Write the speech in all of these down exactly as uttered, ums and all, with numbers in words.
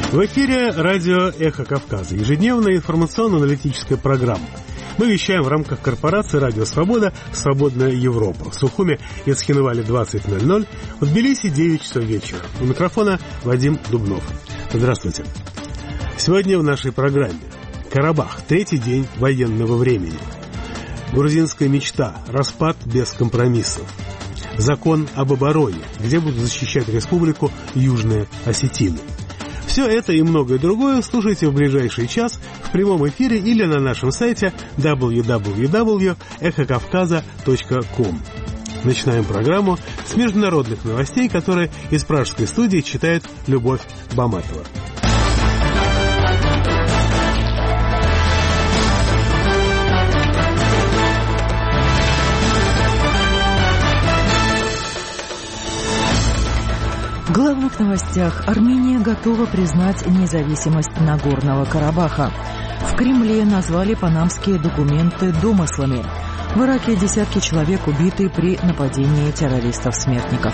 В эфире радио «Эхо Кавказа», ежедневная информационно-аналитическая программа. Мы вещаем в рамках корпорации «Радио Свобода» «Свободная Европа». В Сухуме и Цхинвале двадцать ноль ноль, в Тбилиси девять часов вечера. У микрофона Вадим Дубнов. Здравствуйте. Сегодня в нашей программе Карабах. Третий день военного времени. Грузинская мечта. Распад без компромиссов. Закон об обороне, где будут защищать республику Южные Осетины. Все это и многое другое слушайте в ближайший час в прямом эфире или на нашем сайте дабл ю дабл ю дабл ю точка эхо кавказа точка ком. Начинаем программу с международных новостей, которые из пражской студии читает Любовь Баматова. В главных новостях. Армения готова признать независимость Нагорного Карабаха. В Кремле назвали панамские документы домыслами. В Ираке десятки человек убиты при нападении террористов-смертников.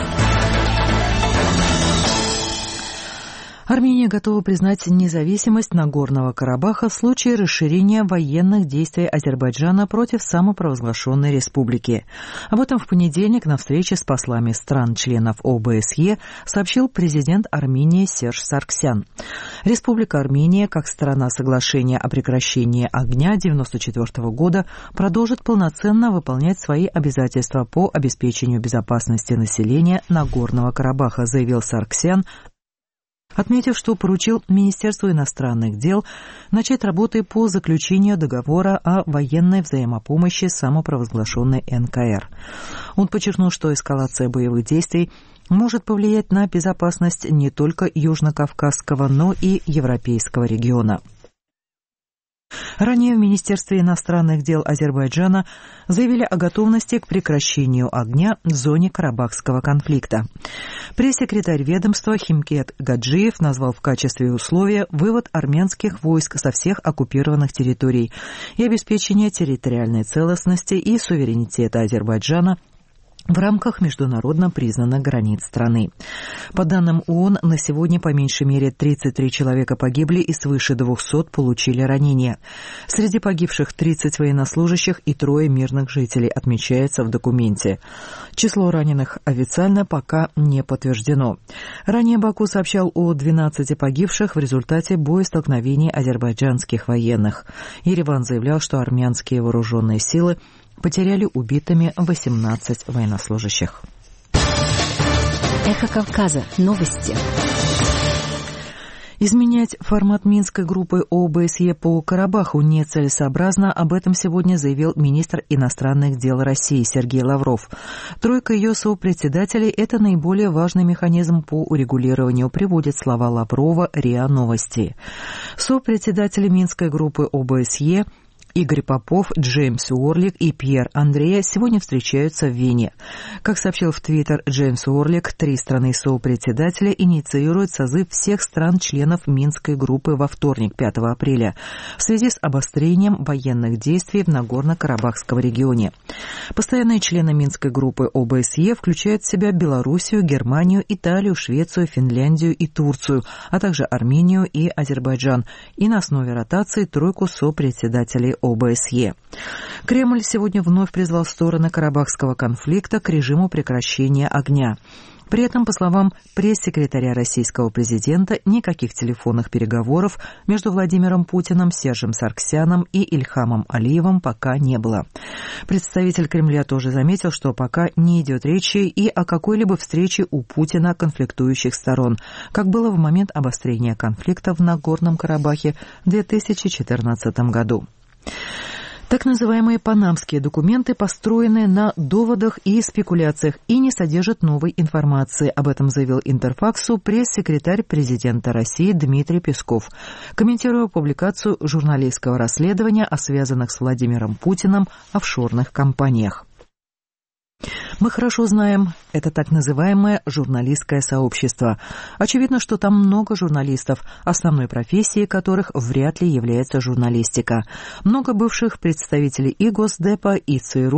Армения готова признать независимость Нагорного Карабаха в случае расширения военных действий Азербайджана против самопровозглашенной республики. Об этом в понедельник на встрече с послами стран-членов О Бэ С Е сообщил президент Армении Серж Саргсян. Республика Армения, как сторона соглашения о прекращении огня девяносто четвёртого года, продолжит полноценно выполнять свои обязательства по обеспечению безопасности населения Нагорного Карабаха, заявил Саргсян, отметив, что поручил Министерству иностранных дел начать работы по заключению договора о военной взаимопомощи с самопровозглашенной Эн Ка Эр. Он подчеркнул, что эскалация боевых действий может повлиять на безопасность не только Южно-Кавказского, но и Европейского региона. Ранее в Министерстве иностранных дел Азербайджана заявили о готовности к прекращению огня в зоне Карабахского конфликта. Пресс-секретарь ведомства Химкет Гаджиев назвал в качестве условия вывод армянских войск со всех оккупированных территорий и обеспечение территориальной целостности и суверенитета Азербайджана в рамках международно признанных границ страны. По данным О О Н, на сегодня по меньшей мере тридцать три человека погибли и свыше двухсот получили ранения. Среди погибших тридцать военнослужащих и трое мирных жителей, отмечается в документе. Число раненых официально пока не подтверждено. Ранее Баку сообщал о двенадцати погибших в результате боестолкновений азербайджанских военных. Ереван заявлял, что армянские вооруженные силы потеряли убитыми восемнадцать военнослужащих. Эхо Кавказа. Новости. Изменять формат Минской группы О Бэ С Е по Карабаху нецелесообразно, об этом сегодня заявил министр иностранных дел России Сергей Лавров. Тройка ее сопредседателей – это наиболее важный механизм по урегулированию, приводят слова Лаврова РИА Новости. Сопредседатели Минской группы О Бэ С Е Игорь Попов, Джеймс Уорлик и Пьер Андреа сегодня встречаются в Вене. Как сообщил в Твиттер Джеймс Уорлик, три страны-сопредседателя инициируют созыв всех стран-членов Минской группы во вторник, пятого апреля, в связи с обострением военных действий в Нагорно-Карабахском регионе. Постоянные члены Минской группы О Бэ С Е включают в себя Белоруссию, Германию, Италию, Швецию, Финляндию и Турцию, а также Армению и Азербайджан, и на основе ротации тройку сопредседателей О Бэ С Е. Кремль сегодня вновь призвал стороны Карабахского конфликта к режиму прекращения огня. При этом, по словам пресс-секретаря российского президента, никаких телефонных переговоров между Владимиром Путиным, Сержем Саргсяном и Ильхамом Алиевым пока не было. Представитель Кремля тоже заметил, что пока не идет речи и о какой-либо встрече у Путина конфликтующих сторон, как было в момент обострения конфликта в Нагорном Карабахе в две тысячи четырнадцатом году. Так называемые панамские документы построены на доводах и спекуляциях и не содержат новой информации. Об этом заявил Интерфаксу пресс-секретарь президента России Дмитрий Песков, комментируя публикацию журналистского расследования о связанных с Владимиром Путиным офшорных компаниях. Мы хорошо знаем, это так называемое журналистское сообщество. Очевидно, что там много журналистов, основной профессией которых вряд ли является журналистика. Много бывших представителей и Госдепа, и Цэ Эр У,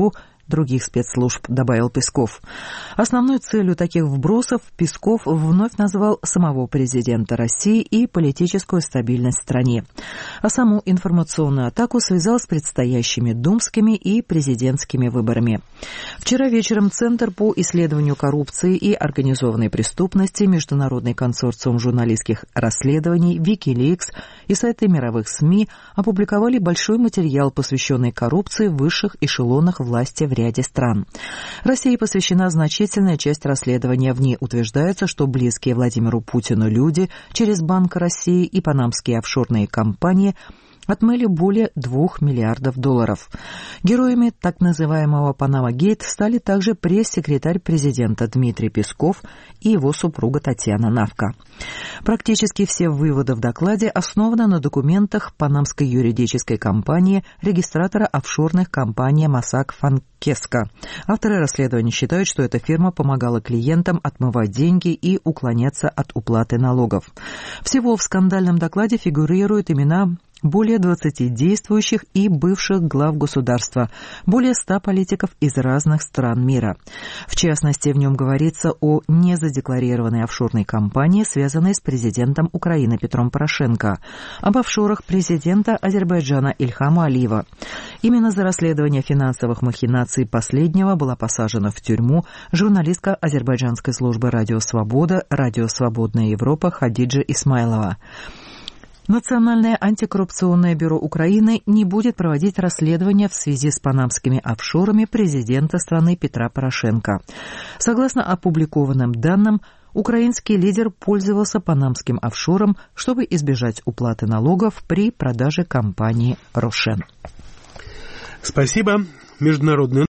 других спецслужб, добавил Песков. Основной целью таких вбросов Песков вновь назвал самого президента России и политическую стабильность в стране. А саму информационную атаку связал с предстоящими думскими и президентскими выборами. Вчера вечером Центр по исследованию коррупции и организованной преступности, Международный консорциум журналистских расследований, Wikileaks и сайты мировых СМИ опубликовали большой материал, посвященный коррупции в высших эшелонах власти в ряде стран. России посвящена значительная часть расследования. В ней утверждается, что близкие Владимиру Путину люди через Банк России и панамские офшорные компании отмыли более двух миллиардов долларов. Героями так называемого «Панама-гейт» стали также пресс-секретарь президента Дмитрий Песков и его супруга Татьяна Навка. Практически все выводы в докладе основаны на документах панамской юридической компании, регистратора офшорных компаний Mossack Fonseca. Авторы расследования считают, что эта фирма помогала клиентам отмывать деньги и уклоняться от уплаты налогов. Всего в скандальном докладе фигурируют имена более двадцати действующих и бывших глав государства, более ста политиков из разных стран мира. В частности, в нем говорится о незадекларированной офшорной компании, связанной с президентом Украины Петром Порошенко, об офшорах президента Азербайджана Ильхама Алиева. Именно за расследование финансовых махинаций последнего была посажена в тюрьму журналистка азербайджанской службы «Радио Свобода», «Радио Свободная Европа» Хадиджа Исмайлова. Национальное антикоррупционное бюро Украины не будет проводить расследование в связи с панамскими офшорами президента страны Петра Порошенко. Согласно опубликованным данным, украинский лидер пользовался панамским офшором, чтобы избежать уплаты налогов при продаже компании «Рошен». Спасибо. Международные